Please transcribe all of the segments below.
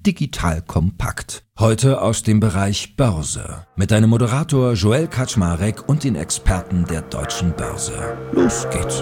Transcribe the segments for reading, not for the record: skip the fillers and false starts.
Digital Kompakt. Heute aus dem Bereich Börse. Mit deinem Moderator Joel Kaczmarek und den Experten der Deutschen Börse. Los geht's.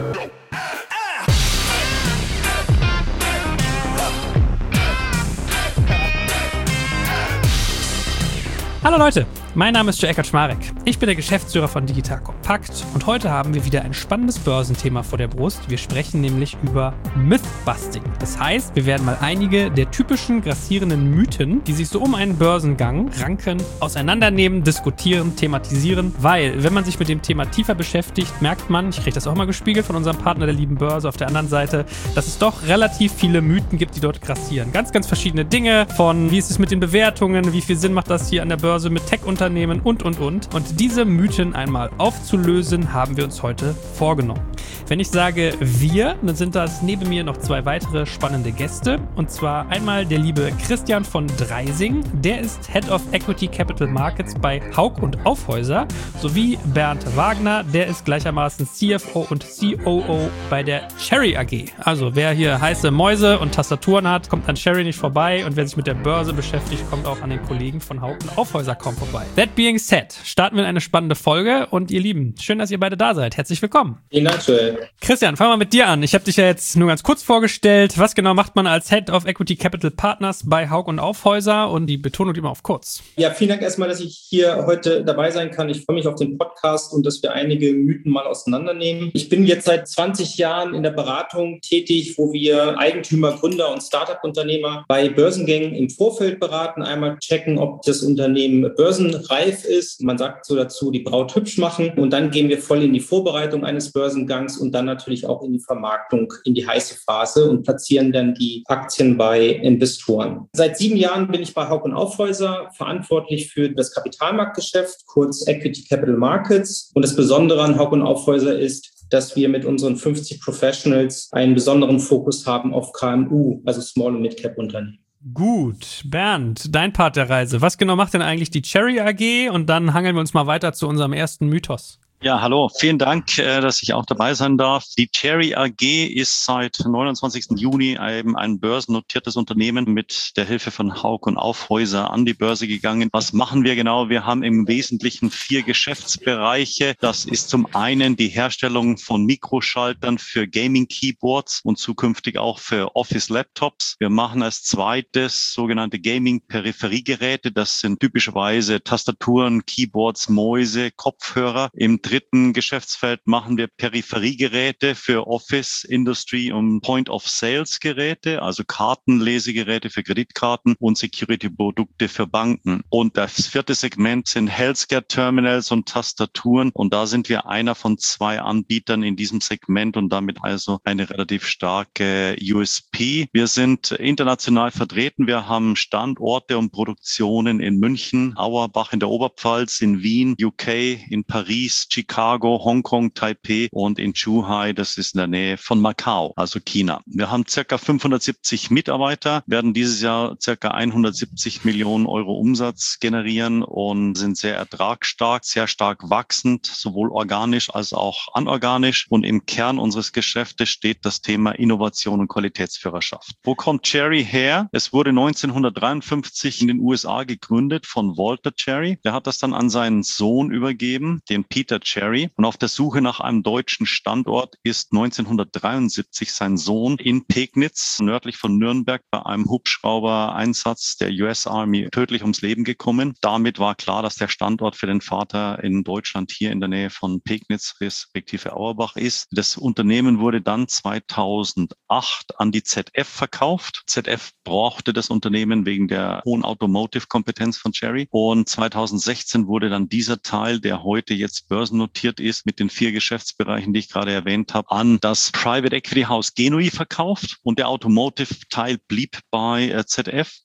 Hallo Leute, mein Name ist Joel Kaczmarek. Ich bin der Geschäftsführer von Digital Kompakt und heute haben wir wieder ein spannendes Börsenthema vor der Brust. Wir sprechen nämlich über Mythbusting. Das heißt, wir werden mal einige der typischen grassierenden Mythen, die sich so um einen Börsengang ranken, auseinandernehmen, diskutieren, thematisieren, weil, wenn man sich mit dem Thema tiefer beschäftigt, merkt man, ich kriege das auch mal gespiegelt von unserem Partner der lieben Börse auf der anderen Seite, dass es doch relativ viele Mythen gibt, die dort grassieren. Ganz, ganz verschiedene Dinge von, wie ist es mit den Bewertungen, wie viel Sinn macht das hier an der Börse mit Tech-Unternehmen und. Und diese Mythen einmal aufzulösen, haben wir uns heute vorgenommen. Wenn ich sage wir, dann sind das neben mir noch zwei weitere spannende Gäste. Und zwar einmal der liebe Christian von Dreising, der ist Head of Equity Capital Markets bei Hauck & Aufhäuser, sowie Bernd Wagner, der ist gleichermaßen CFO und COO bei der Cherry AG. Also wer hier heiße Mäuse und Tastaturen hat, kommt an Cherry nicht vorbei, und wer sich mit der Börse beschäftigt, kommt auch an den Kollegen von Hauck & Aufhäuser kaum vorbei. That being said, starten wir in eine spannende Folge, und ihr Lieben, schön, dass ihr beide da seid. Herzlich willkommen. Vielen Dank, Joel. Christian, fangen wir mit dir an. Ich habe dich ja jetzt nur ganz kurz vorgestellt. Was genau macht man als Head of Equity Capital Partners bei Hauck & Aufhäuser, und die Betonung immer auf kurz? Ja, vielen Dank erstmal, dass ich hier heute dabei sein kann. Ich freue mich auf den Podcast und dass wir einige Mythen mal auseinandernehmen. Ich bin jetzt seit 20 Jahren in der Beratung tätig, wo wir Eigentümer, Gründer und Startup-Unternehmer bei Börsengängen im Vorfeld beraten. Einmal checken, ob das Unternehmen börsenreif ist. Man sagt so dazu, die Braut hübsch machen. Und dann gehen wir voll in die Vorbereitung eines Börsengangs und dann natürlich auch in die Vermarktung, in die heiße Phase, und platzieren dann die Aktien bei Investoren. Seit 7 Jahren bin ich bei Hauck & Aufhäuser verantwortlich für das Kapitalmarktgeschäft, kurz Equity Capital Markets. Und das Besondere an Hauck & Aufhäuser ist, dass wir mit unseren 50 Professionals einen besonderen Fokus haben auf KMU, also Small- und Mid-Cap-Unternehmen. Gut, Bernd, dein Part der Reise. Was genau macht denn eigentlich die Cherry AG? Und dann hangeln wir uns mal weiter zu unserem ersten Mythos. Ja, hallo. Vielen Dank, dass ich auch dabei sein darf. Die Cherry AG ist seit 29. Juni eben ein börsennotiertes Unternehmen mit der Hilfe von Hauck & Aufhäuser an die Börse gegangen. Was machen wir genau? Wir haben im Wesentlichen 4 Geschäftsbereiche. Das ist zum einen die Herstellung von Mikroschaltern für Gaming-Keyboards und zukünftig auch für Office-Laptops. Wir machen als zweites sogenannte Gaming-Peripheriegeräte. Das sind typischerweise Tastaturen, Keyboards, Mäuse, Kopfhörer. Im dritten Geschäftsfeld machen wir Peripheriegeräte für Office, Industry und Point-of-Sales-Geräte, also Kartenlesegeräte für Kreditkarten und Security-Produkte für Banken. Und das vierte Segment sind Healthcare-Terminals und Tastaturen. Und da sind wir einer von 2 Anbietern in diesem Segment und damit also eine relativ starke USP. Wir sind international vertreten. Wir haben Standorte und Produktionen in München, Auerbach in der Oberpfalz, in Wien, UK, in Paris, Chicago, Hongkong, Taipei und in Zhuhai, das ist in der Nähe von Macau, also China. Wir haben circa 570 Mitarbeiter, werden dieses Jahr circa 170 Millionen Euro Umsatz generieren und sind sehr ertragsstark, sehr stark wachsend, sowohl organisch als auch anorganisch. Und im Kern unseres Geschäftes steht das Thema Innovation und Qualitätsführerschaft. Wo kommt Cherry her? Es wurde 1953 in den USA gegründet von Walter Cherry. Der hat das dann an seinen Sohn übergeben, den Peter Cherry. Und auf der Suche nach einem deutschen Standort ist 1973 sein Sohn in Pegnitz, nördlich von Nürnberg, bei einem Hubschrauber-Einsatz der US Army tödlich ums Leben gekommen. Damit war klar, dass der Standort für den Vater in Deutschland hier in der Nähe von Pegnitz respektive Auerbach ist. Das Unternehmen wurde dann 2008 an die ZF verkauft. ZF brauchte das Unternehmen wegen der hohen Automotive-Kompetenz von Cherry. Und 2016 wurde dann dieser Teil, der heute jetzt börsennotiert ist, mit den 4 Geschäftsbereichen, die ich gerade erwähnt habe, an das Private Equity House Genui verkauft, und der Automotive-Teil blieb bei ZF.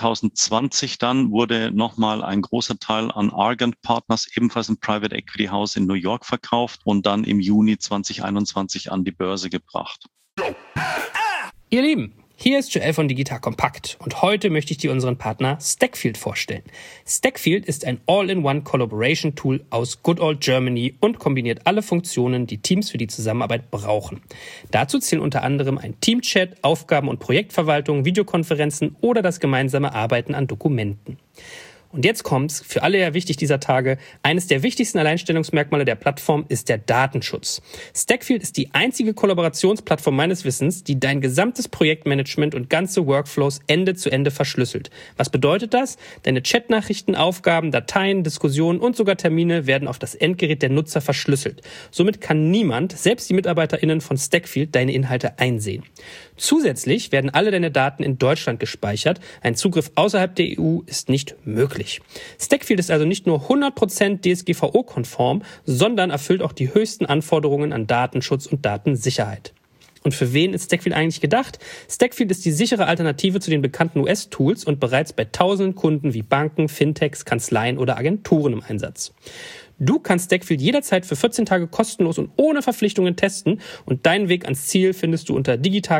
2020 dann wurde nochmal ein großer Teil an Argand Partners, ebenfalls ein Private Equity House in New York, verkauft und dann im Juni 2021 an die Börse gebracht. Ihr Lieben, Hier ist Joel von Digital Compact und heute möchte ich dir unseren Partner Stackfield vorstellen. Stackfield ist ein All-in-One Collaboration Tool aus Good Old Germany und kombiniert alle Funktionen, die Teams für die Zusammenarbeit brauchen. Dazu zählen unter anderem ein Teamchat, Aufgaben- und Projektverwaltung, Videokonferenzen oder das gemeinsame Arbeiten an Dokumenten. Und jetzt kommt's, für alle ja wichtig dieser Tage, eines der wichtigsten Alleinstellungsmerkmale der Plattform ist der Datenschutz. Stackfield ist die einzige Kollaborationsplattform meines Wissens, die dein gesamtes Projektmanagement und ganze Workflows Ende zu Ende verschlüsselt. Was bedeutet das? Deine Chatnachrichten, Aufgaben, Dateien, Diskussionen und sogar Termine werden auf das Endgerät der Nutzer verschlüsselt. Somit kann niemand, selbst die MitarbeiterInnen von Stackfield, deine Inhalte einsehen. Zusätzlich werden alle deine Daten in Deutschland gespeichert. Ein Zugriff außerhalb der EU ist nicht möglich. Stackfield ist also nicht nur 100% DSGVO-konform, sondern erfüllt auch die höchsten Anforderungen an Datenschutz und Datensicherheit. Und für wen ist Stackfield eigentlich gedacht? Stackfield ist die sichere Alternative zu den bekannten US-Tools und bereits bei tausenden Kunden wie Banken, Fintechs, Kanzleien oder Agenturen im Einsatz. Du kannst Stackfield jederzeit für 14 Tage kostenlos und ohne Verpflichtungen testen und deinen Weg ans Ziel findest du unter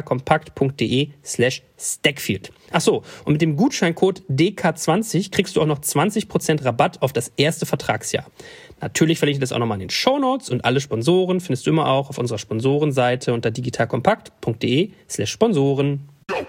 digitalkompakt.de/Stackfield. Achso, und mit dem Gutscheincode DK20 kriegst du auch noch 20% Rabatt auf das erste Vertragsjahr. Natürlich verlinke ich das auch nochmal in den Shownotes und alle Sponsoren findest du immer auch auf unserer Sponsorenseite unter digitalkompakt.de/Sponsoren.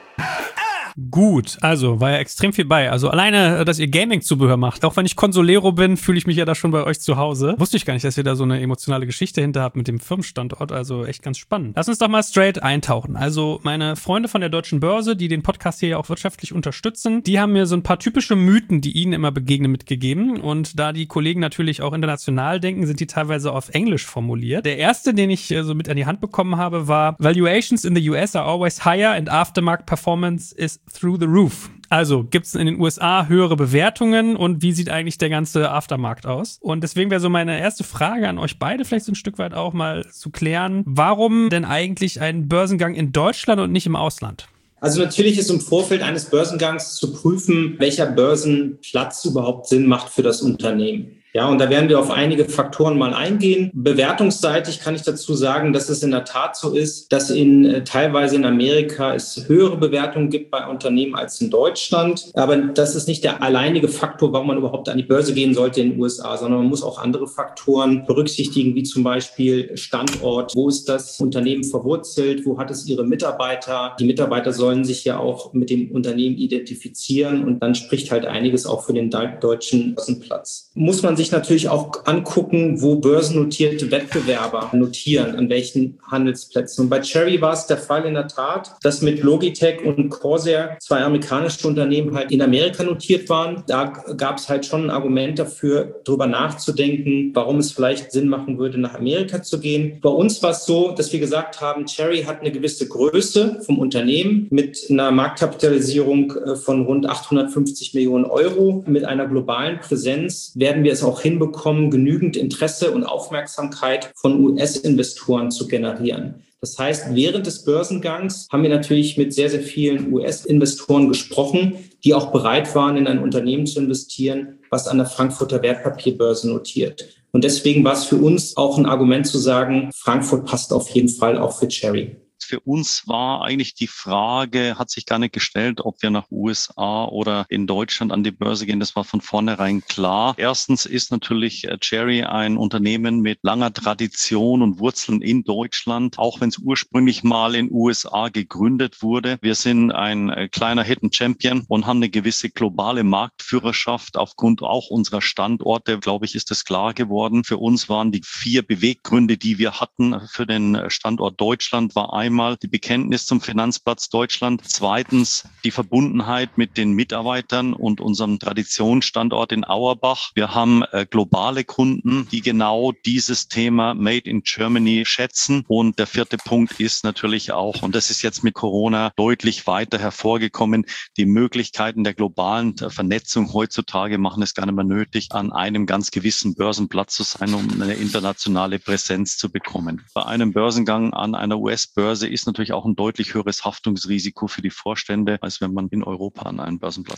Gut, also war ja extrem viel bei. Also alleine, dass ihr Gaming-Zubehör macht. Auch wenn ich Consolero bin, fühle ich mich ja da schon bei euch zu Hause. Wusste ich gar nicht, dass ihr da so eine emotionale Geschichte hinter habt mit dem Firmenstandort. Also echt ganz spannend. Lass uns doch mal straight eintauchen. Also meine Freunde von der Deutschen Börse, die den Podcast hier ja auch wirtschaftlich unterstützen, die haben mir so ein paar typische Mythen, die ihnen immer begegnen, mitgegeben. Und da die Kollegen natürlich auch international denken, sind die teilweise auf Englisch formuliert. Der erste, den ich so mit an die Hand bekommen habe, war: Valuations in the US are always higher and aftermarket performance is through the roof. Also gibt's in den USA höhere Bewertungen und wie sieht eigentlich der ganze Aftermarkt aus? Und deswegen wäre so meine erste Frage an euch beide vielleicht so ein Stück weit auch mal zu klären, warum denn eigentlich ein Börsengang in Deutschland und nicht im Ausland? Also natürlich ist im Vorfeld eines Börsengangs zu prüfen, welcher Börsenplatz überhaupt Sinn macht für das Unternehmen. Ja, und da werden wir auf einige Faktoren mal eingehen. Bewertungsseitig kann ich dazu sagen, dass es in der Tat so ist, dass teilweise in Amerika es höhere Bewertungen gibt bei Unternehmen als in Deutschland. Aber das ist nicht der alleinige Faktor, warum man überhaupt an die Börse gehen sollte in den USA, sondern man muss auch andere Faktoren berücksichtigen, wie zum Beispiel Standort. Wo ist das Unternehmen verwurzelt? Wo hat es ihre Mitarbeiter? Die Mitarbeiter sollen sich ja auch mit dem Unternehmen identifizieren und dann spricht halt einiges auch für den deutschen Börsenplatz. Muss man sich natürlich auch angucken, wo börsennotierte Wettbewerber notieren, an welchen Handelsplätzen. Und bei Cherry war es der Fall in der Tat, dass mit Logitech und Corsair 2 amerikanische Unternehmen halt in Amerika notiert waren. Da gab es halt schon ein Argument dafür, darüber nachzudenken, warum es vielleicht Sinn machen würde, nach Amerika zu gehen. Bei uns war es so, dass wir gesagt haben, Cherry hat eine gewisse Größe vom Unternehmen mit einer Marktkapitalisierung von rund 850 Millionen Euro. Mit einer globalen Präsenz werden wir es auch hinbekommen, genügend Interesse und Aufmerksamkeit von US-Investoren zu generieren. Das heißt, während des Börsengangs haben wir natürlich mit sehr, sehr vielen US-Investoren gesprochen, die auch bereit waren, in ein Unternehmen zu investieren, was an der Frankfurter Wertpapierbörse notiert. Und deswegen war es für uns auch ein Argument zu sagen, Frankfurt passt auf jeden Fall auch für Cherry. Für uns war eigentlich die Frage, hat sich gar nicht gestellt, ob wir nach USA oder in Deutschland an die Börse gehen. Das war von vornherein klar. Erstens ist natürlich Cherry ein Unternehmen mit langer Tradition und Wurzeln in Deutschland, auch wenn es ursprünglich mal in USA gegründet wurde. Wir sind ein kleiner Hidden Champion und haben eine gewisse globale Marktführerschaft. Aufgrund auch unserer Standorte, glaube ich, ist das klar geworden. Für uns waren die 4 Beweggründe, die wir hatten für den Standort Deutschland, war einmal die Bekenntnis zum Finanzplatz Deutschland. Zweitens die Verbundenheit mit den Mitarbeitern und unserem Traditionsstandort in Auerbach. Wir haben globale Kunden, die genau dieses Thema Made in Germany schätzen. Und der 4. Punkt ist natürlich auch, und das ist jetzt mit Corona deutlich weiter hervorgekommen, die Möglichkeiten der globalen Vernetzung heutzutage machen es gar nicht mehr nötig, an einem ganz gewissen Börsenplatz zu sein, um eine internationale Präsenz zu bekommen. Bei einem Börsengang an einer US-Börse ist natürlich auch ein deutlich höheres Haftungsrisiko für die Vorstände, als wenn man in Europa an einen Börsenplatz geht.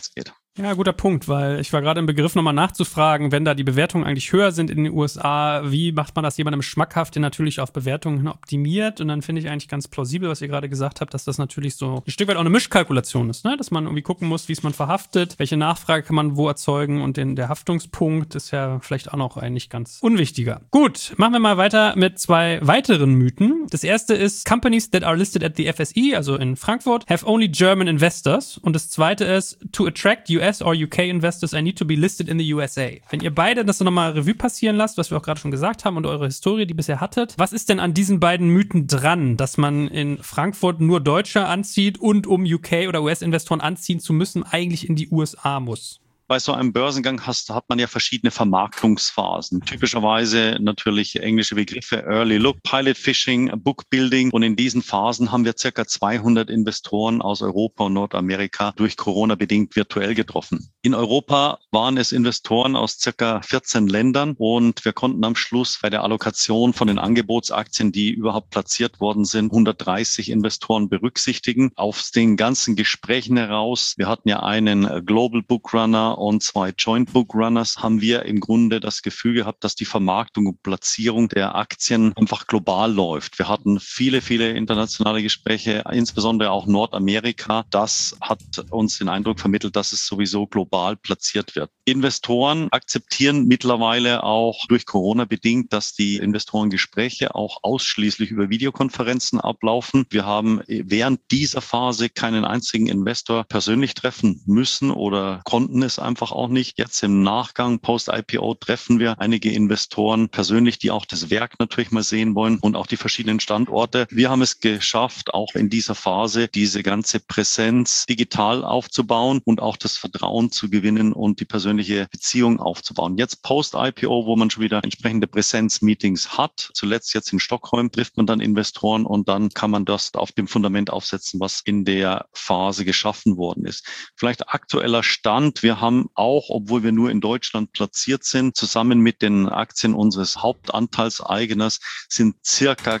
Ja, guter Punkt, weil ich war gerade im Begriff, nochmal nachzufragen, wenn da die Bewertungen eigentlich höher sind in den USA, wie macht man das jemandem schmackhaft, der natürlich auf Bewertungen hin optimiert? Und dann finde ich eigentlich ganz plausibel, was ihr gerade gesagt habt, dass das natürlich so ein Stück weit auch eine Mischkalkulation ist, ne? Dass man irgendwie gucken muss, wie ist man verhaftet, welche Nachfrage kann man wo erzeugen und der Haftungspunkt ist ja vielleicht auch noch ein nicht ganz unwichtiger. Gut, machen wir mal weiter mit 2 weiteren Mythen. Das erste ist, Companies that are listed at the FSI, also in Frankfurt, have only German investors. Und das zweite ist, to attract US or UK investors, I need to be listed in the USA. Wenn ihr beide das nochmal Revue passieren lasst, was wir auch gerade schon gesagt haben und eure Historie, die bisher hattet, was ist denn an diesen beiden Mythen dran, dass man in Frankfurt nur Deutsche anzieht und um UK oder US-Investoren anziehen zu müssen, eigentlich in die USA muss? Bei so einem Börsengang hat man ja verschiedene Vermarktungsphasen. Typischerweise natürlich englische Begriffe, Early Look, Pilot Fishing, Book Building. Und in diesen Phasen haben wir circa 200 Investoren aus Europa und Nordamerika durch Corona bedingt virtuell getroffen. In Europa waren es Investoren aus circa 14 Ländern und wir konnten am Schluss bei der Allokation von den Angebotsaktien, die überhaupt platziert worden sind, 130 Investoren berücksichtigen. Aus den ganzen Gesprächen heraus, wir hatten ja einen Global Bookrunner und 2 Joint Bookrunners, haben wir im Grunde das Gefühl gehabt, dass die Vermarktung und Platzierung der Aktien einfach global läuft. Wir hatten viele internationale Gespräche, insbesondere auch Nordamerika. Das hat uns den Eindruck vermittelt, dass es sowieso global platziert wird. Investoren akzeptieren mittlerweile auch durch Corona bedingt, dass die Investorengespräche auch ausschließlich über Videokonferenzen ablaufen. Wir haben während dieser Phase keinen einzigen Investor persönlich treffen müssen oder konnten es einfach auch nicht. Jetzt im Nachgang, Post-IPO, treffen wir einige Investoren persönlich, die auch das Werk natürlich mal sehen wollen und auch die verschiedenen Standorte. Wir haben es geschafft, auch in dieser Phase diese ganze Präsenz digital aufzubauen und auch das Vertrauen zu gewinnen und die persönliche Beziehung aufzubauen. Jetzt Post-IPO, wo man schon wieder entsprechende Präsenz-Meetings hat, zuletzt jetzt in Stockholm, trifft man dann Investoren und dann kann man das auf dem Fundament aufsetzen, was in der Phase geschaffen worden ist. Vielleicht aktueller Stand. Wir haben auch, obwohl wir nur in Deutschland platziert sind, zusammen mit den Aktien unseres Hauptanteilseigners sind circa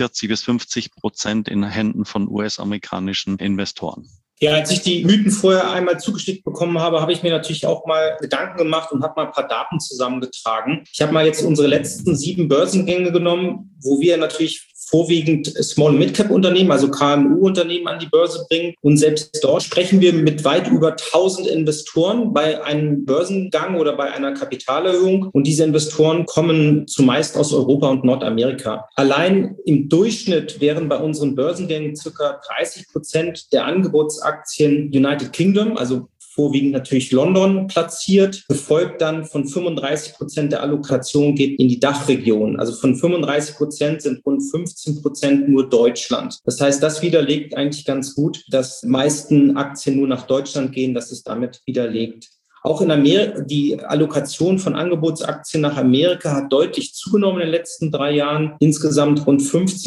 40-50% in Händen von US-amerikanischen Investoren. Ja, als ich die Mythen vorher einmal zugeschickt bekommen habe, habe ich mir natürlich auch mal Gedanken gemacht und habe mal ein paar Daten zusammengetragen. Ich habe mal jetzt unsere letzten 7 Börsengänge genommen, wo wir natürlich vorwiegend Small-Mid-Cap-Unternehmen, also KMU-Unternehmen an die Börse bringen. Und selbst dort sprechen wir mit weit über 1000 Investoren bei einem Börsengang oder bei einer Kapitalerhöhung. Und diese Investoren kommen zumeist aus Europa und Nordamerika. Allein im Durchschnitt wären bei unseren Börsengängen ca. 30% der Angebotsaktien United Kingdom, also vorwiegend natürlich London, platziert, gefolgt dann von 35% der Allokation geht in die Dachregion. Also von 35% sind rund 15% nur Deutschland. Das heißt, das widerlegt eigentlich ganz gut, dass meisten Aktien nur nach Deutschland gehen, dass es damit widerlegt. Auch in Amerika, die Allokation von Angebotsaktien nach Amerika hat deutlich zugenommen in den letzten 3 Jahren. Insgesamt rund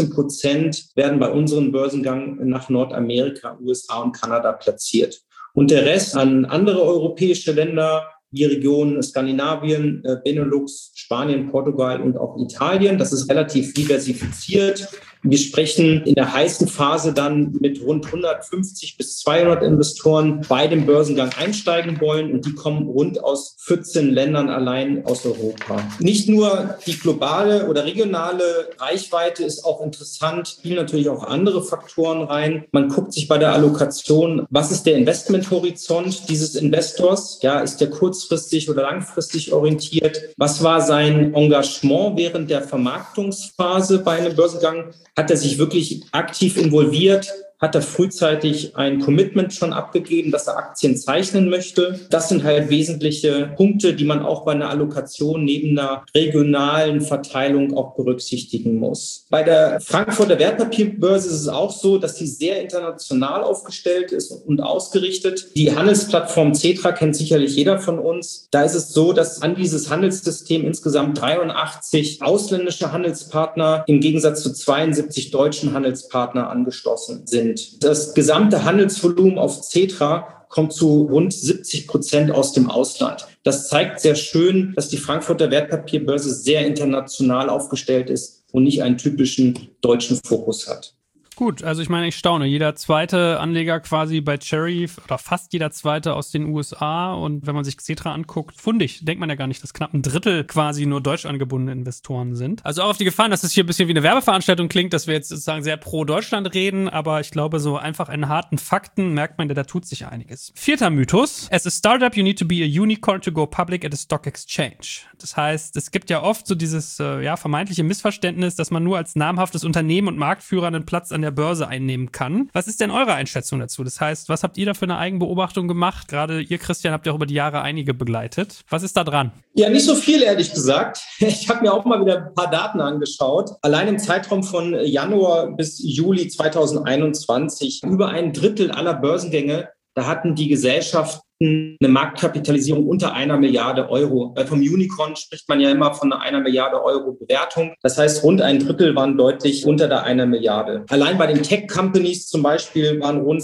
15% werden bei unserem Börsengang nach Nordamerika, USA und Kanada platziert. Und der Rest an andere europäische Länder, die Region Skandinavien, Benelux, Spanien, Portugal und auch Italien. Das ist relativ diversifiziert. Wir sprechen in der heißen Phase dann mit rund 150 bis 200 Investoren bei dem Börsengang einsteigen wollen und die kommen rund aus 14 Ländern allein aus Europa. Nicht nur die globale oder regionale Reichweite ist auch interessant, spielen natürlich auch andere Faktoren rein. Man guckt sich bei der Allokation, was ist der Investmenthorizont dieses Investors? Ja, ist der kurzfristig oder langfristig orientiert? Was war sein Engagement während der Vermarktungsphase bei einem Börsengang? Hat er sich wirklich aktiv involviert? Hat er frühzeitig ein Commitment schon abgegeben, dass er Aktien zeichnen möchte? Das sind halt wesentliche Punkte, die man auch bei einer Allokation neben einer regionalen Verteilung auch berücksichtigen muss. Bei der Frankfurter Wertpapierbörse ist es auch so, dass sie sehr international aufgestellt ist und ausgerichtet. Die Handelsplattform Xetra kennt sicherlich jeder von uns. Da ist es so, dass an dieses Handelssystem insgesamt 83 ausländische Handelspartner im Gegensatz zu 72 deutschen Handelspartner angeschlossen sind. Das gesamte Handelsvolumen auf Xetra kommt zu rund 70% aus dem Ausland. Das zeigt sehr schön, dass die Frankfurter Wertpapierbörse sehr international aufgestellt ist und nicht einen typischen deutschen Fokus hat. Gut, also ich meine, ich staune. Jeder zweite Anleger quasi bei Cherry oder fast jeder zweite aus den USA. Und wenn man sich Xetra anguckt, fundig, denkt man ja gar nicht, dass knapp ein Drittel quasi nur deutsch angebundene Investoren sind. Also auch auf die Gefahr, dass es hier ein bisschen wie eine Werbeveranstaltung klingt, dass wir jetzt sozusagen sehr pro Deutschland reden. Aber ich glaube, so einfach in harten Fakten merkt man, da tut sich einiges. 4. Mythos. As a startup, you need to be a unicorn to go public at a stock exchange. Das heißt, es gibt ja oft so dieses vermeintliche Missverständnis, dass man nur als namhaftes Unternehmen und Marktführer einen Platz an der Börse einnehmen kann. Was ist denn eure Einschätzung dazu? Das heißt, was habt ihr da für eine Eigenbeobachtung gemacht? Gerade ihr, Christian, habt ja auch über die Jahre einige begleitet. Was ist da dran? Ja, nicht so viel, ehrlich gesagt. Ich habe mir auch mal wieder ein paar Daten angeschaut. Allein im Zeitraum von Januar bis Juli 2021 über ein Drittel aller Börsengänge, da hatten die Gesellschaften eine Marktkapitalisierung unter 1 Milliarde Euro. Weil vom Unicorn spricht man ja immer von einer 1 Milliarde Euro Bewertung. Das heißt, rund ein Drittel waren deutlich unter der 1 Milliarde. Allein bei den Tech-Companies zum Beispiel waren rund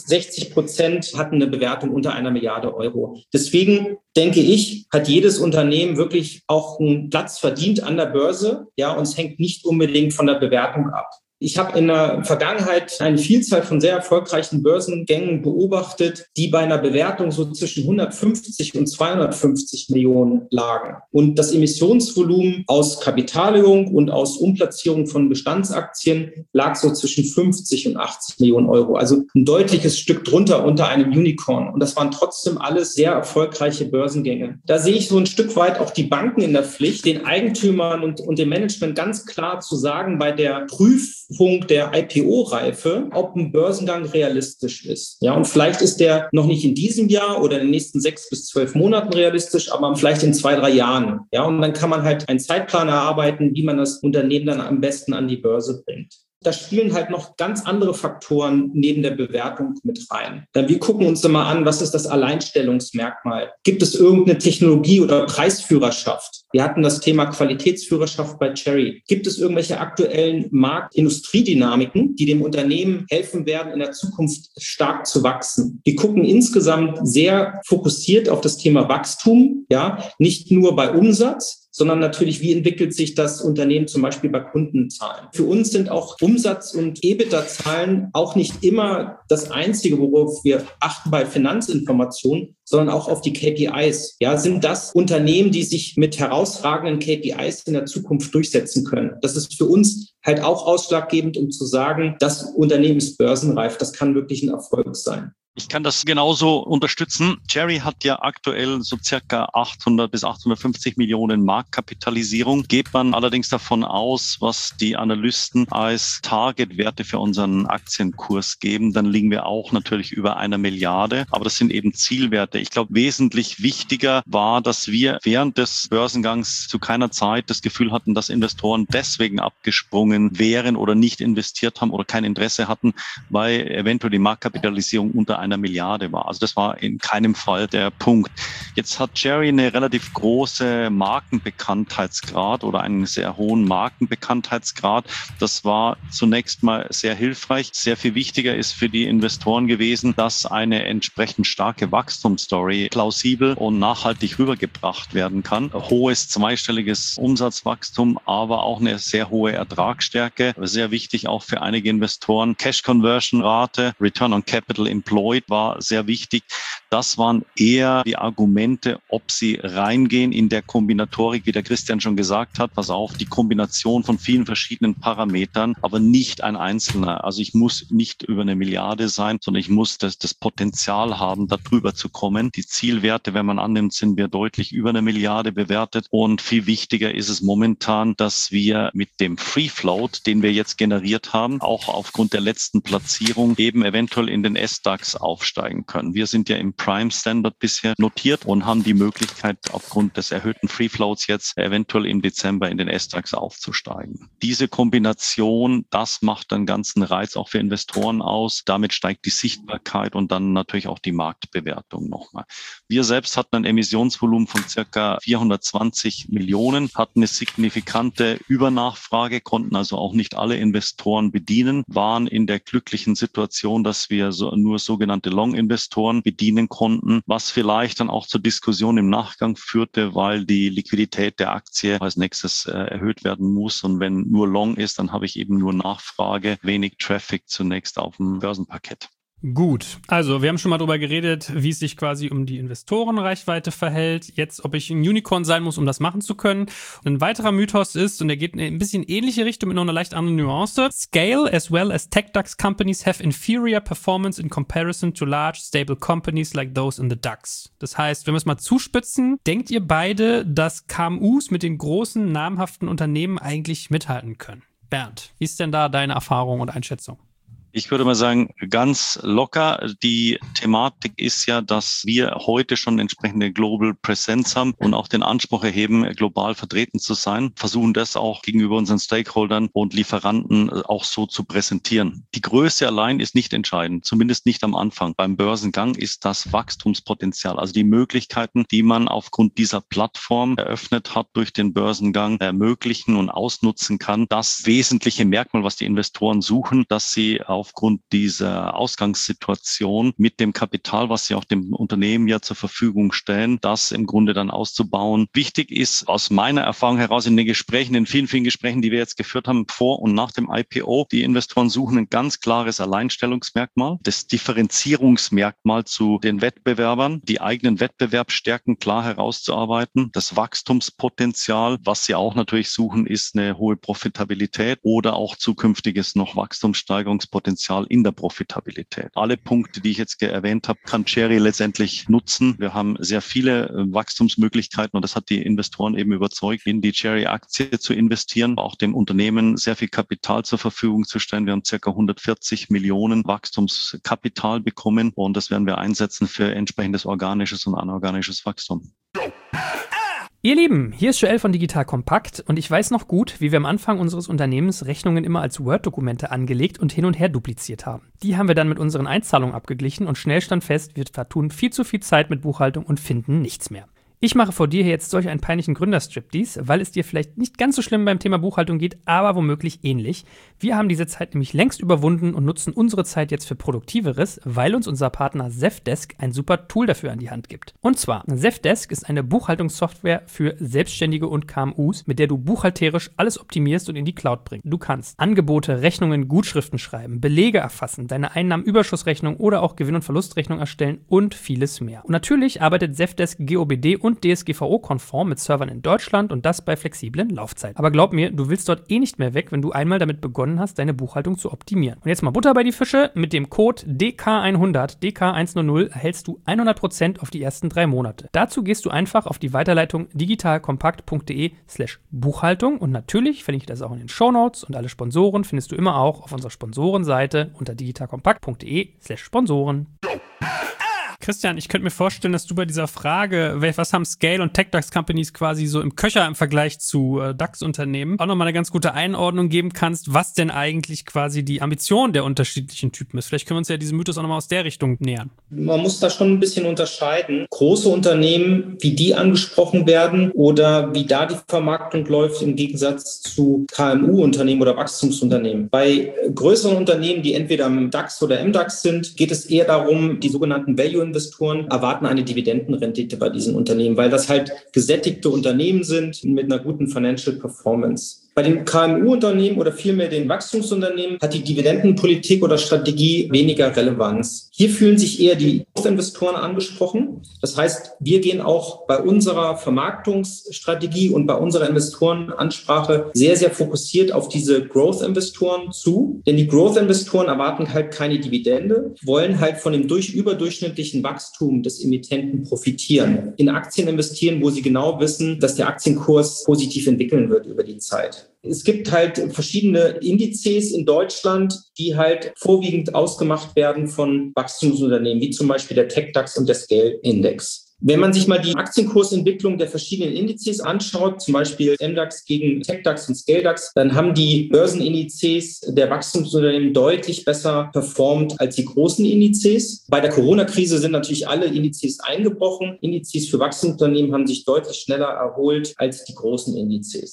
60% hatten eine Bewertung unter 1 Milliarde Euro. Deswegen denke ich, hat jedes Unternehmen wirklich auch einen Platz verdient an der Börse. Ja, und es hängt nicht unbedingt von der Bewertung ab. Ich habe in der Vergangenheit eine Vielzahl von sehr erfolgreichen Börsengängen beobachtet, die bei einer Bewertung so zwischen 150 und 250 Millionen lagen. Und das Emissionsvolumen aus Kapitalerhöhung und aus Umplatzierung von Bestandsaktien lag so zwischen 50 und 80 Millionen Euro. Also ein deutliches Stück drunter unter einem Unicorn. Und das waren trotzdem alles sehr erfolgreiche Börsengänge. Da sehe ich so ein Stück weit auch die Banken in der Pflicht, den Eigentümern und dem Management ganz klar zu sagen, bei der Prüfung der IPO-Reife, ob ein Börsengang realistisch ist. Ja, und vielleicht ist der noch nicht in diesem Jahr oder in den nächsten 6 bis 12 Monaten realistisch, aber vielleicht in 2, 3 Jahren. Ja, und dann kann man halt einen Zeitplan erarbeiten, wie man das Unternehmen dann am besten an die Börse bringt. Da spielen halt noch ganz andere Faktoren neben der Bewertung mit rein. Dann wir gucken uns dann mal an, was ist das Alleinstellungsmerkmal? Gibt es irgendeine Technologie- oder Preisführerschaft? Wir hatten das Thema Qualitätsführerschaft bei Cherry. Gibt es irgendwelche aktuellen Markt-Industriedynamiken, die dem Unternehmen helfen werden, in der Zukunft stark zu wachsen? Wir gucken insgesamt sehr fokussiert auf das Thema Wachstum, ja, nicht nur bei Umsatz, sondern natürlich, wie entwickelt sich das Unternehmen zum Beispiel bei Kundenzahlen. Für uns sind auch Umsatz- und EBITDA-Zahlen auch nicht immer das Einzige, worauf wir achten bei Finanzinformationen, sondern auch auf die KPIs. Ja, sind das Unternehmen, die sich mit herausragenden KPIs in der Zukunft durchsetzen können? Das ist für uns halt auch ausschlaggebend, um zu sagen, das Unternehmen ist börsenreif. Das kann wirklich ein Erfolg sein. Ich kann das genauso unterstützen. Cherry hat ja aktuell so circa 800 bis 850 Millionen Marktkapitalisierung. Geht man allerdings davon aus, was die Analysten als Targetwerte für unseren Aktienkurs geben, dann liegen wir auch natürlich über 1 Milliarde. Aber das sind eben Zielwerte. Ich glaube, wesentlich wichtiger war, dass wir während des Börsengangs zu keiner Zeit das Gefühl hatten, dass Investoren deswegen abgesprungen wären oder nicht investiert haben oder kein Interesse hatten, weil eventuell die Marktkapitalisierung unter 1 Milliarde war. Also das war in keinem Fall der Punkt. Jetzt hat Cherry eine relativ große Markenbekanntheitsgrad oder einen sehr hohen Markenbekanntheitsgrad. Das war zunächst mal sehr hilfreich. Sehr viel wichtiger ist für die Investoren gewesen, dass eine entsprechend starke Wachstumsstory plausibel und nachhaltig rübergebracht werden kann. Hohes zweistelliges Umsatzwachstum, aber auch eine sehr hohe Ertragsstärke. Sehr wichtig auch für einige Investoren. Cash-Conversion-Rate, Return on Capital Employed war sehr wichtig. Das waren eher die Argumente, ob sie reingehen in der Kombinatorik, wie der Christian schon gesagt hat. Pass auf, die Kombination von vielen verschiedenen Parametern, aber nicht ein einzelner. Also ich muss nicht über 1 Milliarde sein, sondern ich muss das Potenzial haben, da drüber zu kommen. Die Zielwerte, wenn man annimmt, sind wir deutlich über 1 Milliarde bewertet. Und viel wichtiger ist es momentan, dass wir mit dem Free Float, den wir jetzt generiert haben, auch aufgrund der letzten Platzierung eben eventuell in den SDAX aufsteigen können. Wir sind ja im Prime Standard bisher notiert und haben die Möglichkeit, aufgrund des erhöhten Free Floats jetzt eventuell im Dezember in den SDAX aufzusteigen. Diese Kombination, das macht den ganzen Reiz auch für Investoren aus. Damit steigt die Sichtbarkeit und dann natürlich auch die Marktbewertung nochmal. Wir selbst hatten ein Emissionsvolumen von circa 420 Millionen, hatten eine signifikante Übernachfrage, konnten also auch nicht alle Investoren bedienen, waren in der glücklichen Situation, dass wir nur sogenannte sogenannte Long-Investoren bedienen konnten, was vielleicht dann auch zur Diskussion im Nachgang führte, weil die Liquidität der Aktie als nächstes erhöht werden muss. Und wenn nur Long ist, dann habe ich eben nur Nachfrage, wenig Traffic zunächst auf dem Börsenparkett. Gut, also wir haben schon mal drüber geredet, wie es sich quasi um die Investorenreichweite verhält. Jetzt, ob ich ein Unicorn sein muss, um das machen zu können. Und ein weiterer Mythos ist, und der geht in ein bisschen ähnliche Richtung mit noch einer leicht anderen Nuance: Scale as well as Tech DAX companies have inferior performance in comparison to large stable companies like those in the DAX. Das heißt, wenn wir es mal zuspitzen, denkt ihr beide, dass KMUs mit den großen, namhaften Unternehmen eigentlich mithalten können? Bernd, wie ist denn da deine Erfahrung und Einschätzung? Ich würde mal sagen, ganz locker. Die Thematik ist ja, dass wir heute schon entsprechende Global Präsenz haben und auch den Anspruch erheben, global vertreten zu sein. Versuchen das auch gegenüber unseren Stakeholdern und Lieferanten auch so zu präsentieren. Die Größe allein ist nicht entscheidend, zumindest nicht am Anfang. Beim Börsengang ist das Wachstumspotenzial, also die Möglichkeiten, die man aufgrund dieser Plattform eröffnet hat durch den Börsengang, ermöglichen und ausnutzen kann. Das wesentliche Merkmal, was die Investoren suchen, dass sie aufgrund dieser Ausgangssituation mit dem Kapital, was sie auch dem Unternehmen ja zur Verfügung stellen, das im Grunde dann auszubauen. Wichtig ist aus meiner Erfahrung heraus in den Gesprächen, in vielen, vielen Gesprächen, die wir jetzt geführt haben, vor und nach dem IPO, die Investoren suchen ein ganz klares Alleinstellungsmerkmal, das Differenzierungsmerkmal zu den Wettbewerbern, die eigenen Wettbewerbsstärken klar herauszuarbeiten, das Wachstumspotenzial, was sie auch natürlich suchen, ist eine hohe Profitabilität oder auch zukünftiges noch Wachstumssteigerungspotenzial in der Profitabilität. Alle Punkte, die ich jetzt erwähnt habe, kann Cherry letztendlich nutzen. Wir haben sehr viele Wachstumsmöglichkeiten und das hat die Investoren eben überzeugt, in die Cherry-Aktie zu investieren, auch dem Unternehmen sehr viel Kapital zur Verfügung zu stellen. Wir haben ca. 140 Millionen Wachstumskapital bekommen und das werden wir einsetzen für entsprechendes organisches und anorganisches Wachstum. Ihr Lieben, hier ist Joel von Digital Kompakt und ich weiß noch gut, wie wir am Anfang unseres Unternehmens Rechnungen immer als Word-Dokumente angelegt und hin und her dupliziert haben. Die haben wir dann mit unseren Einzahlungen abgeglichen und schnell stand fest, wir vertun viel zu viel Zeit mit Buchhaltung und finden nichts mehr. Ich mache vor dir hier jetzt solch einen peinlichen Gründerstriptease, weil es dir vielleicht nicht ganz so schlimm beim Thema Buchhaltung geht, aber womöglich ähnlich. Wir haben diese Zeit nämlich längst überwunden und nutzen unsere Zeit jetzt für Produktiveres, weil uns unser Partner Zendesk ein super Tool dafür an die Hand gibt. Und zwar, Zendesk ist eine Buchhaltungssoftware für Selbstständige und KMUs, mit der du buchhalterisch alles optimierst und in die Cloud bringst. Du kannst Angebote, Rechnungen, Gutschriften schreiben, Belege erfassen, deine Einnahmenüberschussrechnung oder auch Gewinn- und Verlustrechnung erstellen und vieles mehr. Und natürlich arbeitet Zendesk GOBD und DSGVO-konform mit Servern in Deutschland und das bei flexiblen Laufzeiten. Aber glaub mir, du willst dort nicht mehr weg, wenn du einmal damit begonnen hast, deine Buchhaltung zu optimieren. Und jetzt mal Butter bei die Fische. Mit dem Code DK100, DK100 erhältst du 100% auf die ersten 3 Monate. Dazu gehst du einfach auf die Weiterleitung digitalkompakt.de/Buchhaltung und natürlich verlinke ich das auch in den Shownotes und alle Sponsoren findest du immer auch auf unserer Sponsorenseite unter digitalkompakt.de/Sponsoren. Christian, ich könnte mir vorstellen, dass du bei dieser Frage, was haben Scale- und Tech-DAX-Companies quasi so im Köcher im Vergleich zu DAX-Unternehmen, auch nochmal eine ganz gute Einordnung geben kannst, was denn eigentlich quasi die Ambition der unterschiedlichen Typen ist. Vielleicht können wir uns ja diesem Mythos auch nochmal aus der Richtung nähern. Man muss da schon ein bisschen unterscheiden. Große Unternehmen, wie die angesprochen werden oder wie da die Vermarktung läuft im Gegensatz zu KMU-Unternehmen oder Wachstumsunternehmen. Bei größeren Unternehmen, die entweder im DAX oder MDAX sind, geht es eher darum, die sogenannten Value-Investoren erwarten eine Dividendenrendite bei diesen Unternehmen, weil das halt gesättigte Unternehmen sind mit einer guten Financial Performance. Bei den KMU-Unternehmen oder vielmehr den Wachstumsunternehmen hat die Dividendenpolitik oder Strategie weniger Relevanz. Hier fühlen sich eher die Investoren angesprochen. Das heißt, wir gehen auch bei unserer Vermarktungsstrategie und bei unserer Investorenansprache sehr, sehr fokussiert auf diese Growth-Investoren zu. Denn die Growth-Investoren erwarten halt keine Dividende, wollen halt von dem überdurchschnittlichen Wachstum des Emittenten profitieren. In Aktien investieren, wo sie genau wissen, dass der Aktienkurs positiv entwickeln wird über die Zeit. Es gibt halt verschiedene Indizes in Deutschland, die halt vorwiegend ausgemacht werden von Wachstumsunternehmen, wie zum Beispiel der Tech-DAX und der Scale-Index. Wenn man sich mal die Aktienkursentwicklung der verschiedenen Indizes anschaut, zum Beispiel MDAX gegen TechDAX und ScaleDAX, dann haben die Börsenindizes der Wachstumsunternehmen deutlich besser performt als die großen Indizes. Bei der Corona-Krise sind natürlich alle Indizes eingebrochen. Indizes für Wachstumsunternehmen haben sich deutlich schneller erholt als die großen Indizes.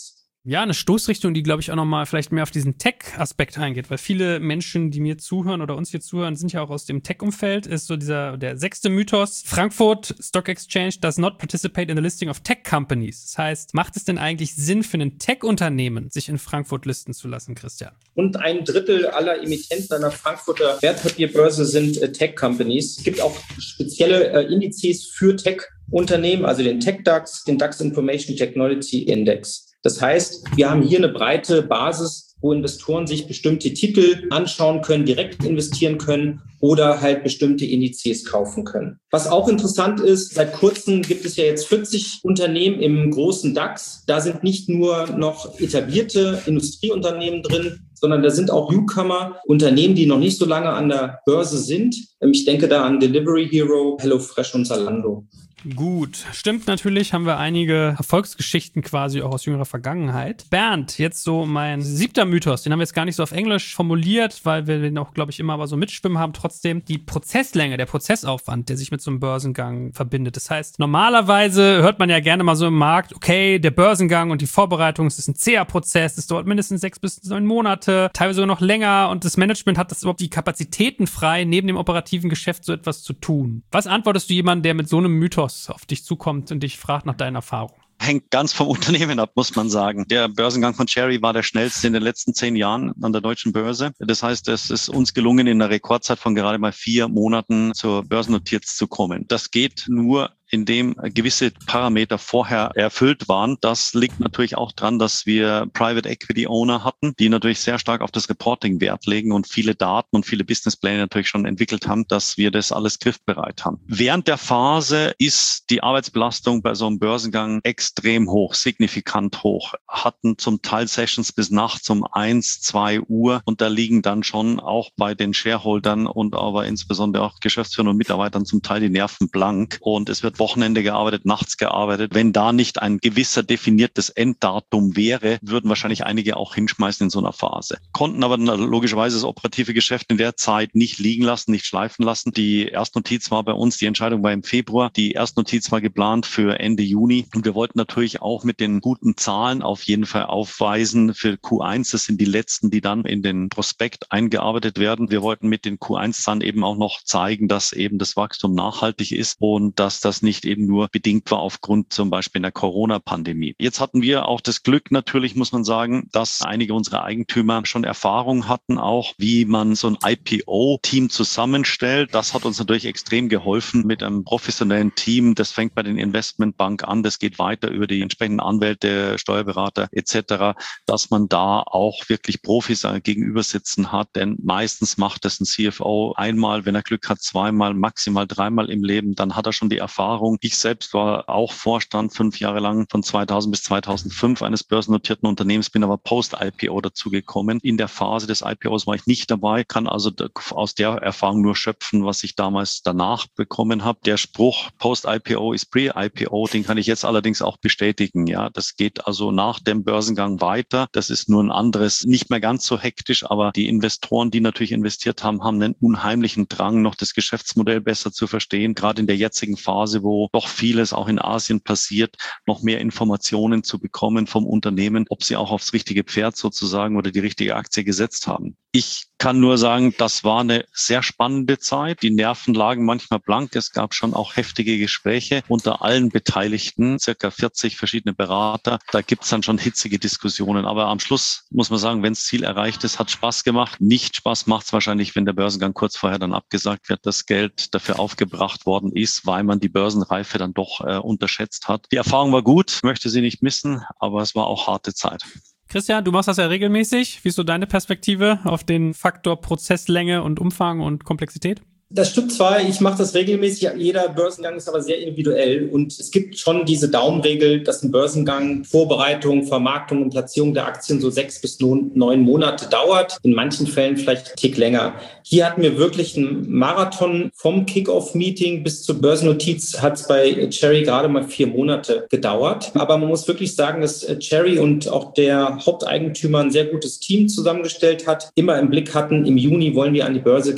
Ja, eine Stoßrichtung, die, glaube ich, auch nochmal vielleicht mehr auf diesen Tech-Aspekt eingeht, weil viele Menschen, die mir zuhören oder uns hier zuhören, sind ja auch aus dem Tech-Umfeld, ist so der 6. Mythos. Frankfurt Stock Exchange does not participate in the listing of tech companies. Das heißt, macht es denn eigentlich Sinn für ein Tech-Unternehmen, sich in Frankfurt listen zu lassen, Christian? Und 1/3 aller Emittenten an der Frankfurter Wertpapierbörse sind Tech-Companies. Es gibt auch spezielle Indizes für Tech-Unternehmen, also den Tech-DAX, den DAX Information Technology Index. Das heißt, wir haben hier eine breite Basis, wo Investoren sich bestimmte Titel anschauen können, direkt investieren können oder halt bestimmte Indizes kaufen können. Was auch interessant ist, seit kurzem gibt es ja jetzt 40 Unternehmen im großen DAX. Da sind nicht nur noch etablierte Industrieunternehmen drin, sondern da sind auch Newcomer, Unternehmen, die noch nicht so lange an der Börse sind. Ich denke da an Delivery Hero, HelloFresh und Zalando. Gut, stimmt natürlich, haben wir einige Erfolgsgeschichten quasi auch aus jüngerer Vergangenheit. Bernd, jetzt so mein 7. Mythos, den haben wir jetzt gar nicht so auf Englisch formuliert, weil wir den auch, glaube ich, immer aber so mitschwimmen haben. Trotzdem die Prozesslänge, der Prozessaufwand, der sich mit so einem Börsengang verbindet. Das heißt, normalerweise hört man ja gerne mal so im Markt, okay, der Börsengang und die Vorbereitung, es ist ein zäher Prozess, es dauert mindestens 6 bis 9 Monate, teilweise sogar noch länger und das Management hat das überhaupt die Kapazitäten frei, neben dem operativen Geschäft so etwas zu tun. Was antwortest du jemandem, der mit so einem Mythos auf dich zukommt und dich fragt nach deinen Erfahrungen? Hängt ganz vom Unternehmen ab, muss man sagen. Der Börsengang von Cherry war der schnellste in den letzten 10 Jahren an der deutschen Börse. Das heißt, es ist uns gelungen, in einer Rekordzeit von gerade mal 4 Monaten zur Börsennotiz zu kommen. Das geht nur, indem gewisse Parameter vorher erfüllt waren. Das liegt natürlich auch dran, dass wir Private Equity Owner hatten, die natürlich sehr stark auf das Reporting Wert legen und viele Daten und viele Businesspläne natürlich schon entwickelt haben, dass wir das alles griffbereit haben. Während der Phase ist die Arbeitsbelastung bei so einem Börsengang extrem hoch, signifikant hoch. Hatten zum Teil Sessions bis nachts um 1, 2 Uhr und da liegen dann schon auch bei den Shareholdern und aber insbesondere auch Geschäftsführern und Mitarbeitern zum Teil die Nerven blank und es wird Wochenende gearbeitet, nachts gearbeitet. Wenn da nicht ein gewisser definiertes Enddatum wäre, würden wahrscheinlich einige auch hinschmeißen in so einer Phase. Konnten aber logischerweise das operative Geschäft in der Zeit nicht liegen lassen, nicht schleifen lassen. Die Erstnotiz war bei uns, die Entscheidung war im Februar. Die Erstnotiz war geplant für Ende Juni. Und wir wollten natürlich auch mit den guten Zahlen auf jeden Fall aufweisen für Q1. Das sind die letzten, die dann in den Prospekt eingearbeitet werden. Wir wollten mit den Q1 dann eben auch noch zeigen, dass eben das Wachstum nachhaltig ist und dass das nicht eben nur bedingt war aufgrund zum Beispiel der Corona-Pandemie. Jetzt hatten wir auch das Glück natürlich, muss man sagen, dass einige unserer Eigentümer schon Erfahrung hatten, auch wie man so ein IPO-Team zusammenstellt. Das hat uns natürlich extrem geholfen mit einem professionellen Team. Das fängt bei den Investmentbank an, das geht weiter über die entsprechenden Anwälte, Steuerberater etc., dass man da auch wirklich Profis gegenüber sitzen hat, denn meistens macht das ein CFO einmal, wenn er Glück hat, 2-mal, maximal 3-mal im Leben, dann hat er schon die Erfahrung. Ich selbst war auch Vorstand 5 Jahre lang von 2000 bis 2005 eines börsennotierten Unternehmens, bin aber post-IPO dazugekommen. In der Phase des IPOs war ich nicht dabei, kann also aus der Erfahrung nur schöpfen, was ich damals danach bekommen habe. Der Spruch Post-IPO ist Pre-IPO, den kann ich jetzt allerdings auch bestätigen. Ja, das geht also nach dem Börsengang weiter. Das ist nur ein anderes, nicht mehr ganz so hektisch, aber die Investoren, die natürlich investiert haben, haben einen unheimlichen Drang, noch das Geschäftsmodell besser zu verstehen. Gerade in der jetzigen Phase, wo doch vieles auch in Asien passiert, noch mehr Informationen zu bekommen vom Unternehmen, ob sie auch aufs richtige Pferd sozusagen oder die richtige Aktie gesetzt haben. Ich kann nur sagen, das war eine sehr spannende Zeit. Die Nerven lagen manchmal blank. Es gab schon auch heftige Gespräche unter allen Beteiligten, circa 40 verschiedene Berater. Da gibt's dann schon hitzige Diskussionen. Aber am Schluss muss man sagen, wenn das Ziel erreicht ist, hat Spaß gemacht. Nicht Spaß macht's wahrscheinlich, wenn der Börsengang kurz vorher dann abgesagt wird, das Geld dafür aufgebracht worden ist, weil man die Börsenreife dann doch unterschätzt hat. Die Erfahrung war gut, möchte sie nicht missen, aber es war auch harte Zeit. Christian, du machst das ja regelmäßig. Wie ist so deine Perspektive auf den Faktor Prozesslänge und Umfang und Komplexität? Das stimmt zwar, ich mache das regelmäßig, jeder Börsengang ist aber sehr individuell und es gibt schon diese Daumenregel, dass ein Börsengang Vorbereitung, Vermarktung und Platzierung der Aktien so 6 bis 9 Monate dauert, in manchen Fällen vielleicht einen Tick länger. Hier hatten wir wirklich einen Marathon vom Kick-Off-Meeting bis zur Börsennotiz, hat es bei Cherry gerade mal 4 Monate gedauert. Aber man muss wirklich sagen, dass Cherry und auch der Haupteigentümer ein sehr gutes Team zusammengestellt hat, immer im Blick hatten, im Juni wollen wir an die Börse gehen.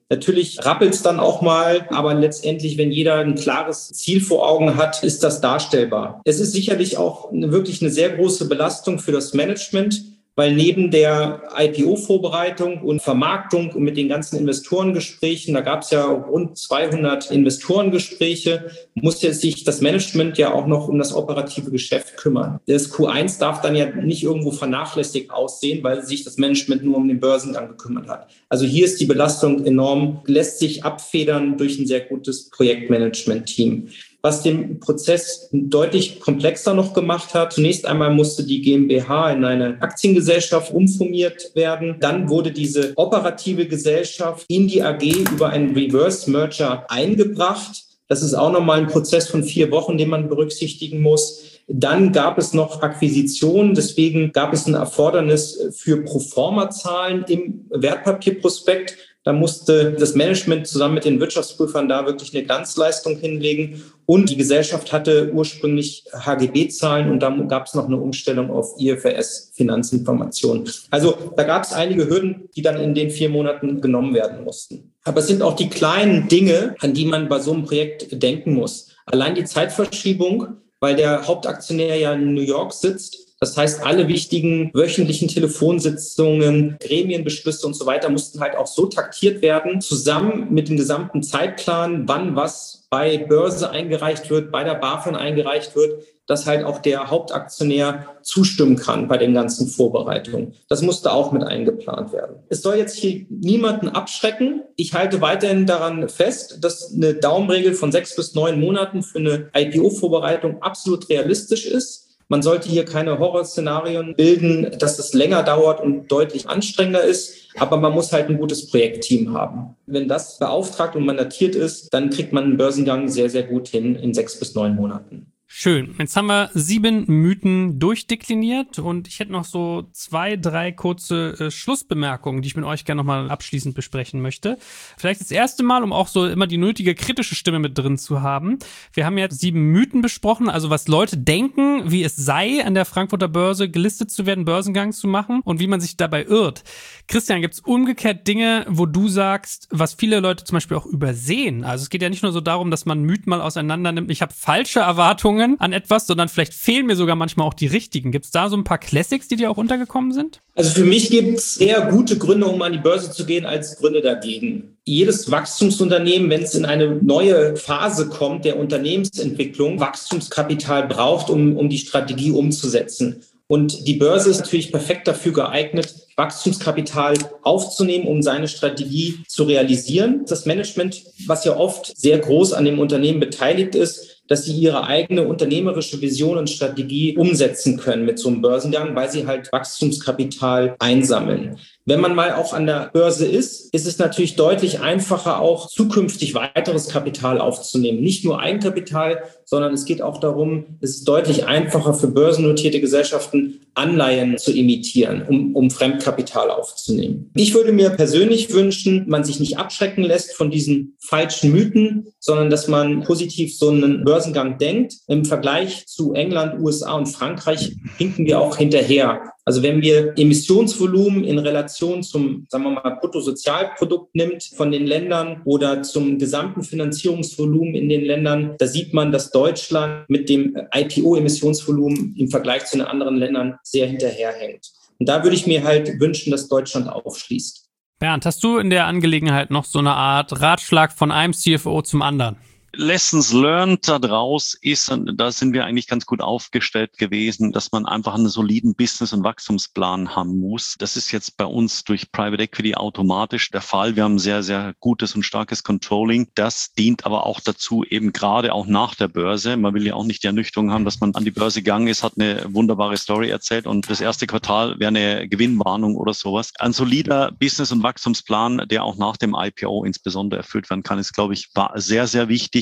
Natürlich rappelt es dann auch mal, aber letztendlich, wenn jeder ein klares Ziel vor Augen hat, ist das darstellbar. Es ist sicherlich auch wirklich eine sehr große Belastung für das Management, weil neben der IPO-Vorbereitung und Vermarktung und mit den ganzen Investorengesprächen, da gab es ja rund 200 Investorengespräche, muss jetzt sich das Management ja auch noch um das operative Geschäft kümmern. Das Q1 darf dann ja nicht irgendwo vernachlässigt aussehen, weil sich das Management nur um den Börsengang gekümmert hat. Also hier ist die Belastung enorm, lässt sich abfedern durch ein sehr gutes Projektmanagement-Team. Was den Prozess deutlich komplexer noch gemacht hat. Zunächst einmal musste die GmbH in eine Aktiengesellschaft umformiert werden. Dann wurde diese operative Gesellschaft in die AG über einen Reverse Merger eingebracht. Das ist auch nochmal ein Prozess von 4 Wochen, den man berücksichtigen muss. Dann gab es noch Akquisitionen, deswegen gab es ein Erfordernis für Proforma-Zahlen im Wertpapierprospekt. Da musste das Management zusammen mit den Wirtschaftsprüfern da wirklich eine Glanzleistung hinlegen. Und die Gesellschaft hatte ursprünglich HGB-Zahlen und dann gab es noch eine Umstellung auf IFRS-Finanzinformationen. Also da gab es einige Hürden, die dann in den 4 Monaten genommen werden mussten. Aber es sind auch die kleinen Dinge, an die man bei so einem Projekt denken muss. Allein die Zeitverschiebung, weil der Hauptaktionär ja in New York sitzt. Das heißt, alle wichtigen wöchentlichen Telefonsitzungen, Gremienbeschlüsse und so weiter mussten halt auch so taktiert werden, zusammen mit dem gesamten Zeitplan, wann was bei Börse eingereicht wird, bei der BaFin eingereicht wird, dass halt auch der Hauptaktionär zustimmen kann bei den ganzen Vorbereitungen. Das musste auch mit eingeplant werden. Es soll jetzt hier niemanden abschrecken. Ich halte weiterhin daran fest, dass eine Daumenregel von 6 bis 9 Monaten für eine IPO-Vorbereitung absolut realistisch ist. Man sollte hier keine Horrorszenarien bilden, dass es länger dauert und deutlich anstrengender ist. Aber man muss halt ein gutes Projektteam haben. Wenn das beauftragt und mandatiert ist, dann kriegt man einen Börsengang sehr, sehr gut hin in 6 bis 9 Monaten. Schön. Jetzt haben wir 7 Mythen durchdekliniert und ich hätte noch so 2, 3 kurze Schlussbemerkungen, die ich mit euch gerne nochmal abschließend besprechen möchte. Vielleicht das erste Mal, um auch so immer die nötige kritische Stimme mit drin zu haben. Wir haben jetzt 7 Mythen besprochen, also was Leute denken, wie es sei, an der Frankfurter Börse gelistet zu werden, Börsengang zu machen und wie man sich dabei irrt. Christian, gibt es umgekehrt Dinge, wo du sagst, was viele Leute zum Beispiel auch übersehen? Also es geht ja nicht nur so darum, dass man Mythen mal auseinander nimmt. Ich habe falsche Erwartungen an etwas, sondern vielleicht fehlen mir sogar manchmal auch die richtigen. Gibt es da so ein paar Classics, die dir auch untergekommen sind? Also für mich gibt es eher gute Gründe, um an die Börse zu gehen, als Gründe dagegen. Jedes Wachstumsunternehmen, wenn es in eine neue Phase kommt der Unternehmensentwicklung, Wachstumskapital braucht, um die Strategie umzusetzen. Und die Börse ist natürlich perfekt dafür geeignet, Wachstumskapital aufzunehmen, um seine Strategie zu realisieren. Das Management, was ja oft sehr groß an dem Unternehmen beteiligt ist, dass sie ihre eigene unternehmerische Vision und Strategie umsetzen können mit so einem Börsengang, weil sie halt Wachstumskapital einsammeln. Wenn man mal auch an der Börse ist, ist es natürlich deutlich einfacher, auch zukünftig weiteres Kapital aufzunehmen. Nicht nur Eigenkapital, sondern es geht auch darum, es ist deutlich einfacher für börsennotierte Gesellschaften, Anleihen zu emittieren, um Fremdkapital aufzunehmen. Ich würde mir persönlich wünschen, man sich nicht abschrecken lässt von diesen falschen Mythen, sondern dass man positiv so einen Börsengang denkt. Im Vergleich zu England, USA und Frankreich hinken wir auch hinterher. Also wenn wir Emissionsvolumen in Relation zum, sagen wir mal, Bruttosozialprodukt nimmt von den Ländern oder zum gesamten Finanzierungsvolumen in den Ländern, da sieht man, dass Deutschland mit dem IPO-Emissionsvolumen im Vergleich zu den anderen Ländern sehr hinterherhängt. Und da würde ich mir halt wünschen, dass Deutschland aufschließt. Bernd, hast du in der Angelegenheit noch so eine Art Ratschlag von einem CFO zum anderen? Lessons learned daraus ist, da sind wir eigentlich ganz gut aufgestellt gewesen, dass man einfach einen soliden Business- und Wachstumsplan haben muss. Das ist jetzt bei uns durch Private Equity automatisch der Fall. Wir haben sehr, sehr gutes und starkes Controlling. Das dient aber auch dazu, eben gerade auch nach der Börse. Man will ja auch nicht die Ernüchterung haben, dass man an die Börse gegangen ist, hat eine wunderbare Story erzählt und das erste Quartal wäre eine Gewinnwarnung oder sowas. Ein solider Business- und Wachstumsplan, der auch nach dem IPO insbesondere erfüllt werden kann, ist, glaube ich, sehr, sehr wichtig.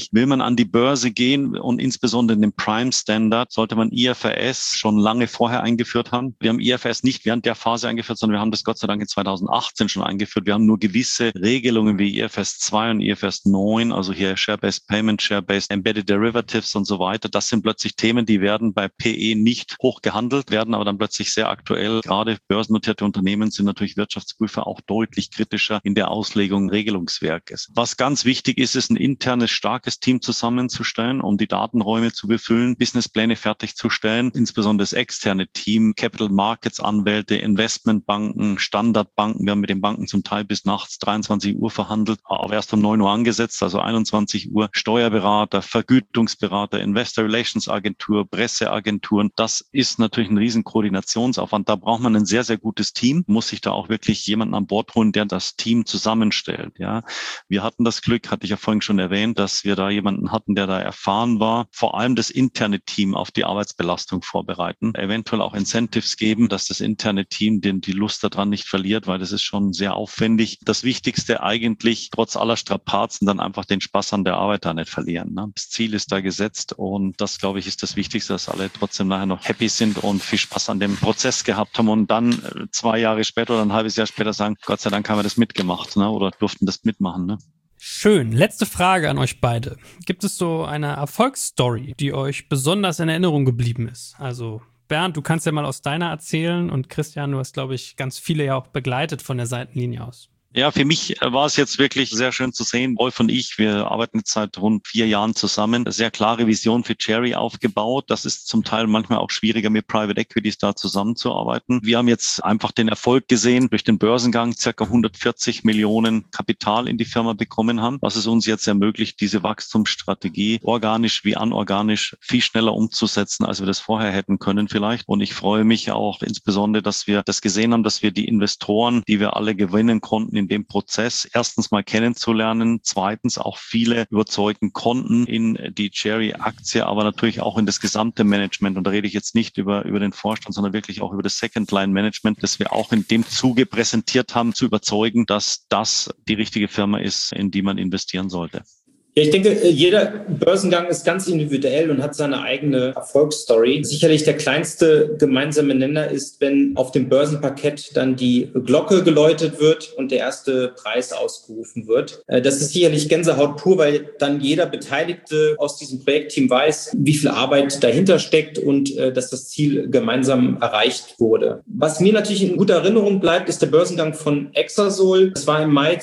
natürlich, will man an die Börse gehen und insbesondere den Prime Standard, sollte man IFRS schon lange vorher eingeführt haben. Wir haben IFRS nicht während der Phase eingeführt, sondern wir haben das Gott sei Dank in 2018 schon eingeführt. Wir haben nur gewisse Regelungen wie IFRS 2 und IFRS 9, also hier Share-Based Payment, Share-Based Embedded Derivatives und so weiter. Das sind plötzlich Themen, die werden bei PE nicht hoch gehandelt, werden aber dann plötzlich sehr aktuell. Gerade börsennotierte Unternehmen sind natürlich Wirtschaftsprüfer auch deutlich kritischer in der Auslegung Regelungswerkes. Was ganz wichtig ist, ist ein internes, starkes Team zusammenzustellen, um die Datenräume zu befüllen, Businesspläne fertigzustellen, insbesondere das externe Team, Capital Markets Anwälte, Investmentbanken, Standardbanken. Wir haben mit den Banken zum Teil bis nachts 23 Uhr verhandelt, aber erst um 9 Uhr angesetzt, also 21 Uhr. Steuerberater, Vergütungsberater, Investor Relations Agentur, Presseagenturen. Das ist natürlich ein riesen Koordinationsaufwand. Da braucht man ein sehr, sehr gutes Team, muss sich da auch wirklich jemanden an Bord holen, der das Team zusammenstellt. Ja, wir hatten das Glück, hatte ich ja vorhin schon erwähnt, dass wir da jemanden hatten, der da erfahren war, vor allem das interne Team auf die Arbeitsbelastung vorbereiten, eventuell auch Incentives geben, dass das interne Team die Lust daran nicht verliert, weil das ist schon sehr aufwendig. Das Wichtigste eigentlich, trotz aller Strapazen, dann einfach den Spaß an der Arbeit da nicht verlieren. Ne? Das Ziel ist da gesetzt und das, glaube ich, ist das Wichtigste, dass alle trotzdem nachher noch happy sind und viel Spaß an dem Prozess gehabt haben und dann 2 Jahre später oder ein halbes Jahr später sagen, Gott sei Dank haben wir das mitgemacht, ne? Oder durften das mitmachen. Ne? Schön. Letzte Frage an euch beide. Gibt es so eine Erfolgsstory, die euch besonders in Erinnerung geblieben ist? Also Bernd, du kannst ja mal aus deiner erzählen und Christian, du hast, glaube ich, ganz viele ja auch begleitet von der Seitenlinie aus. Ja, für mich war es jetzt wirklich sehr schön zu sehen. Wolf und ich, wir arbeiten jetzt seit rund 4 Jahren zusammen. Eine sehr klare Vision für Cherry aufgebaut. Das ist zum Teil manchmal auch schwieriger, mit Private Equities da zusammenzuarbeiten. Wir haben jetzt einfach den Erfolg gesehen, durch den Börsengang circa 140 Millionen Kapital in die Firma bekommen haben, was es uns jetzt ermöglicht, diese Wachstumsstrategie organisch wie anorganisch viel schneller umzusetzen, als wir das vorher hätten können vielleicht. Und ich freue mich auch insbesondere, dass wir das gesehen haben, dass wir die Investoren, die wir alle gewinnen konnten, in dem Prozess erstens mal kennenzulernen, zweitens auch viele überzeugen konnten in die Cherry-Aktie, aber natürlich auch in das gesamte Management. Und da rede ich jetzt nicht über den Vorstand, sondern wirklich auch über das Second-Line-Management, das wir auch in dem Zuge präsentiert haben, zu überzeugen, dass das die richtige Firma ist, in die man investieren sollte. Ja, ich denke, jeder Börsengang ist ganz individuell und hat seine eigene Erfolgsstory. Sicherlich der kleinste gemeinsame Nenner ist, wenn auf dem Börsenparkett dann die Glocke geläutet wird und der erste Preis ausgerufen wird. Das ist sicherlich Gänsehaut pur, weil dann jeder Beteiligte aus diesem Projektteam weiß, wie viel Arbeit dahinter steckt und dass das Ziel gemeinsam erreicht wurde. Was mir natürlich in guter Erinnerung bleibt, ist der Börsengang von Exasol. Das war im Mai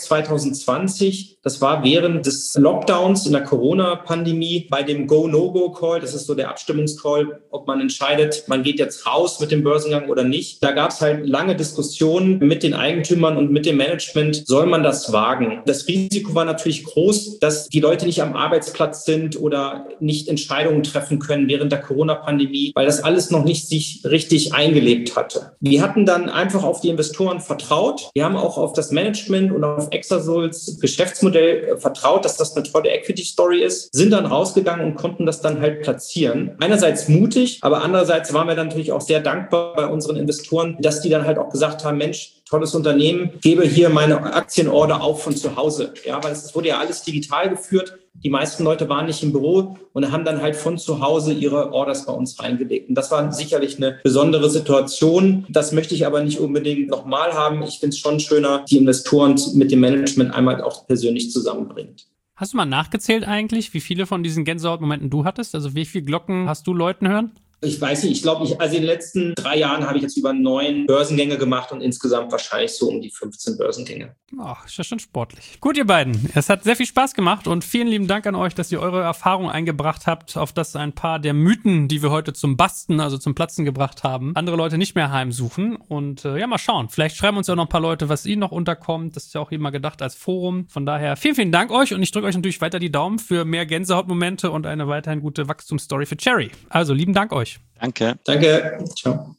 2020. Das war während des Lockdowns in der Corona-Pandemie bei dem Go-No-Go-Call. Das ist so der Abstimmungscall, ob man entscheidet, man geht jetzt raus mit dem Börsengang oder nicht. Da gab es halt lange Diskussionen mit den Eigentümern und mit dem Management. Soll man das wagen? Das Risiko war natürlich groß, dass die Leute nicht am Arbeitsplatz sind oder nicht Entscheidungen treffen können während der Corona-Pandemie, weil das alles noch nicht sich richtig eingelebt hatte. Wir hatten dann einfach auf die Investoren vertraut. Wir haben auch auf das Management und auf Exasols Geschäftsmodell vertraut, dass das eine tolle Equity-Story ist, sind dann rausgegangen und konnten das dann halt platzieren. Einerseits mutig, aber andererseits waren wir dann natürlich auch sehr dankbar bei unseren Investoren, dass die dann halt auch gesagt haben, Mensch, tolles Unternehmen, gebe hier meine Aktienorder auf von zu Hause. Ja, weil es wurde ja alles digital geführt. Die meisten Leute waren nicht im Büro und haben dann halt von zu Hause ihre Orders bei uns reingelegt. Und das war sicherlich eine besondere Situation. Das möchte ich aber nicht unbedingt nochmal haben. Ich finde es schon schöner, die Investoren mit dem Management einmal auch persönlich zusammenbringt. Hast du mal nachgezählt eigentlich, wie viele von diesen Gänsehautmomenten du hattest? Also wie viele Glocken hast du Leuten hören? Ich weiß nicht, ich glaube, also in den letzten 3 Jahren habe ich jetzt über 9 Börsengänge gemacht und insgesamt wahrscheinlich so um die 15 Börsengänge. Ach, ist ja schon sportlich. Gut, ihr beiden. Es hat sehr viel Spaß gemacht und vielen lieben Dank an euch, dass ihr eure Erfahrung eingebracht habt, auf das ein paar der Mythen, die wir heute zum Basten, also zum Platzen gebracht haben, andere Leute nicht mehr heimsuchen. Und ja, mal schauen. Vielleicht schreiben uns ja noch ein paar Leute, was ihnen noch unterkommt. Das ist ja auch immer gedacht als Forum. Von daher vielen, vielen Dank euch und ich drücke euch natürlich weiter die Daumen für mehr Gänsehautmomente und eine weiterhin gute Wachstumsstory für Cherry. Also lieben Dank euch. Danke. Danke. Ciao.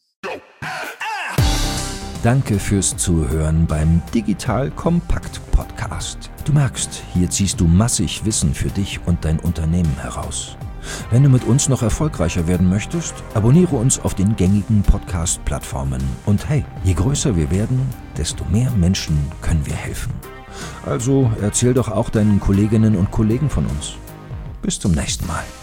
Danke fürs Zuhören beim Digital Kompakt Podcast. Du merkst, hier ziehst du massig Wissen für dich und dein Unternehmen heraus. Wenn du mit uns noch erfolgreicher werden möchtest, abonniere uns auf den gängigen Podcast-Plattformen. Und hey, je größer wir werden, desto mehr Menschen können wir helfen. Also erzähl doch auch deinen Kolleginnen und Kollegen von uns. Bis zum nächsten Mal.